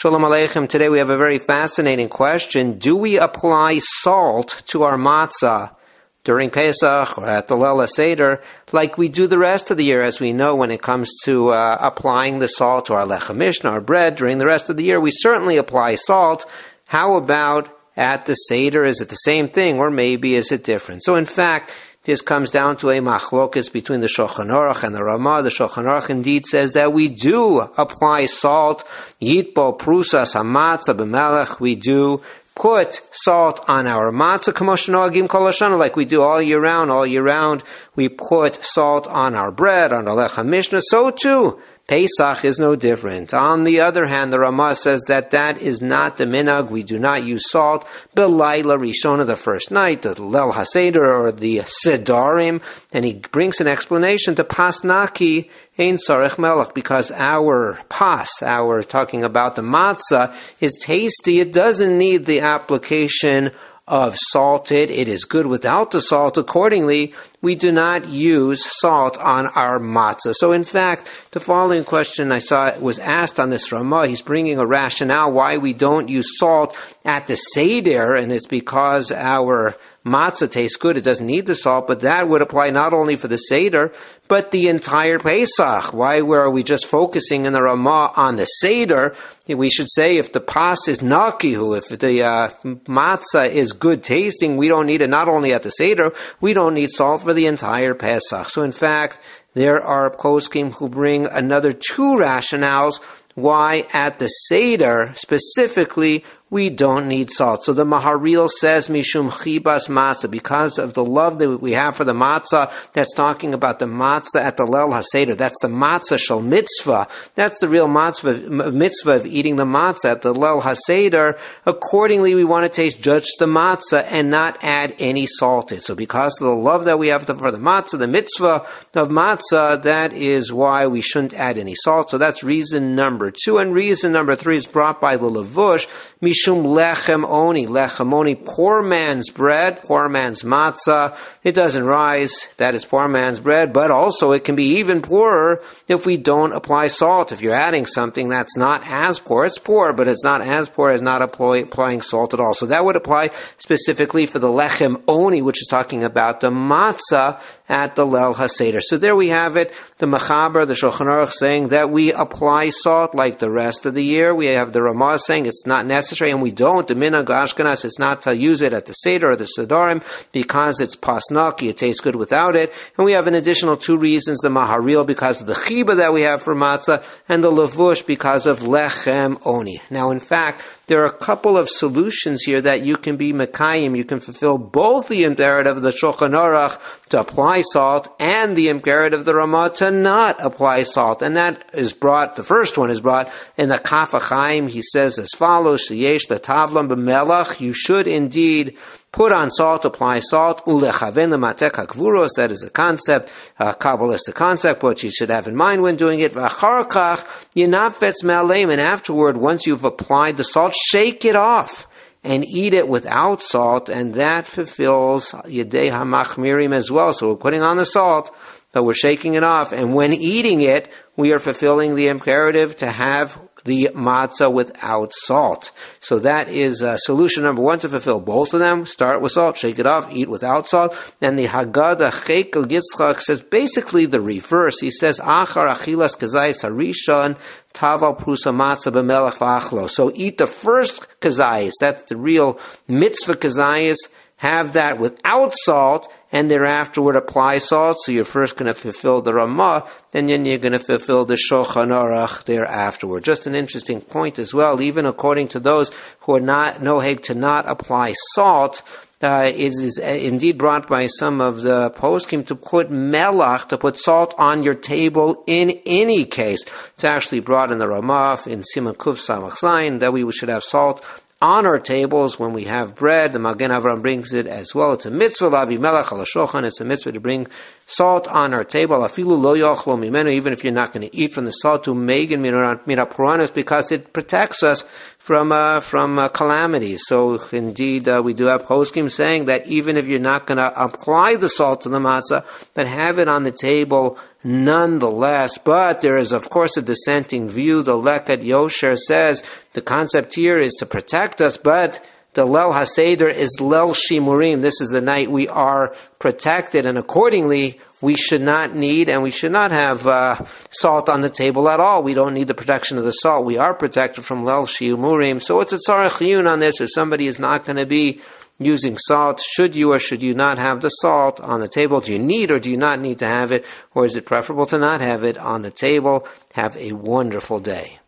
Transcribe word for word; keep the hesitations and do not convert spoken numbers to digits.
Shalom Aleichem. Today we have a very fascinating question. Do we apply salt to our matzah during Pesach or at the Leil HaSeder like we do the rest of the year? As we know, when it comes to uh, applying the salt to our lechem mishnah, our bread, during the rest of the year, we certainly apply salt. How about at the Seder? Is it the same thing, or maybe is it different? So in fact, this comes down to a machlokas between the Shulchan Aruch and the Ramah. The Shulchan Aruch indeed says that we do apply salt. Yitbol prusas hamatzah b'melech. We do put salt on our matzah, k'moshenogim kol hashana, like we do all year round. All year round, we put salt on our bread, on our lechem mishnah. So too, Pesach is no different. On the other hand, the Ramah says that that is not the minhag. We do not use salt. B'layla rishona, the first night, the Leil HaSeder or the Sedarim, and he brings an explanation to pasnaki ein sarich melech, because our pas, our talking about the matzah, is tasty. It doesn't need the application of salted. It is good without the salt. Accordingly, we do not use salt on our matzah. So in fact, the following question I saw was asked on this Ramah. He's bringing a rationale why we don't use salt at the Seder, and it's because our matzah tastes good. It doesn't need the salt, but that would apply not only for the Seder, but the entire Pesach. Why were we just focusing in the Ramah on the Seder? We should say if the pas is nakihu, if the uh, matzah is good tasting, we don't need it not only at the Seder, we don't need salt for the entire Pesach. So in fact, there are poskim who bring another two rationales why at the Seder specifically we don't need salt. So the Maharil says, Mishum chibas matzah, because of the love that we have for the matzah, that's talking about the matzah at the Leil HaSeder. That's the matzah shel mitzvah. That's the real mitzvah, mitzvah of eating the matzah at the Leil HaSeder. Accordingly, we want to taste just the matzah and not add any salt in. So because of the love that we have for the matzah, the mitzvah of matzah, that is why we shouldn't add any salt. So that's reason number two. And reason number three is brought by the Levush, Mishum lechem oni, lechem oni, poor man's bread, poor man's matzah. It doesn't rise, that is poor man's bread, but also it can be even poorer if we don't apply salt. If you're adding something that's not as poor, it's poor, but it's not as poor as not apply, applying salt at all. So that would apply specifically for the lechem oni, which is talking about the matzah at the Leil HaSeder. So there we have it, the Mechaber, the Shulchan Aruch saying that we apply salt like the rest of the year. We have the Ramah saying it's not necessary, and we don't. The minhag Ashkenaz is not to use it at the Seder or the Sedarim because it's pasnaki, it tastes good without it. And we have an additional two reasons, the Maharil because of the chiba that we have for matzah, and the Levush because of lechem oni. Now in fact, there are a couple of solutions here that you can be mekayim. You can fulfill both the imperative of the Shulchan Aruch to apply salt and the imperative of the Ramah to not apply salt. And that is brought, the first one is brought in the Kaf HaChaim. He says as follows, Sheyesh l'tavlam b'melach, you should indeed put on salt, apply salt, ulechaven l'matek hakvuros, that is a concept, a Kabbalistic concept, what you should have in mind when doing it. V'achar kach yinafetz me'aleim, and afterward, once you've applied the salt, shake it off and eat it without salt, and that fulfills Yedei HaMachmirim as well. So we're putting on the salt, but we're shaking it off, and when eating it, we are fulfilling the imperative to have the matzah without salt. So that is uh, solution number one to fulfill both of them. Start with salt, shake it off, eat without salt. And the Haggadah Chekel Yitzchak says basically the reverse. He says, Achar achilas kazayis harishon taval prusa matzah b'melech v'achlo. So eat the first kazayis, that's the real mitzvah kazayis, have that without salt, and thereafterward apply salt. So you're first going to fulfill the Ramah, and then you're going to fulfill the Shulchan Aruch thereafterward. Just an interesting point as well, even according to those who are not noheg to not apply salt, uh, it is indeed brought by some of the poskim to put melach, to put salt on your table in any case. It's actually brought in the Ramah, in Siman Kuf Samach Zayin, that we should have salt on our tables when we have bread. The Magen Avraham brings it as well. It's a mitzvah lavi melach al shulchan. It's a mitzvah to bring salt on our table. Afilu lo yochlo mimenu, even if you're not going to eat from the salt, to megan minapuranis, because it protects us from uh, from uh, calamities. So indeed, uh, we do have poskim saying that even if you're not going to apply the salt to the matzah, but have it on the table nonetheless. But there is, of course, a dissenting view. The Leket Yosher says the concept here is to protect us, but the Leil HaSeder is Leil Shimurim. This is the night we are protected, and accordingly, we should not need and we should not have uh, salt on the table at all. We don't need the protection of the salt. We are protected from Leil Shimurim. So what's a tzarech chiyun on this? If somebody is not going to be using salt, should you or should you not have the salt on the table? Do you need or do you not need to have it? Or is it preferable to not have it on the table? Have a wonderful day.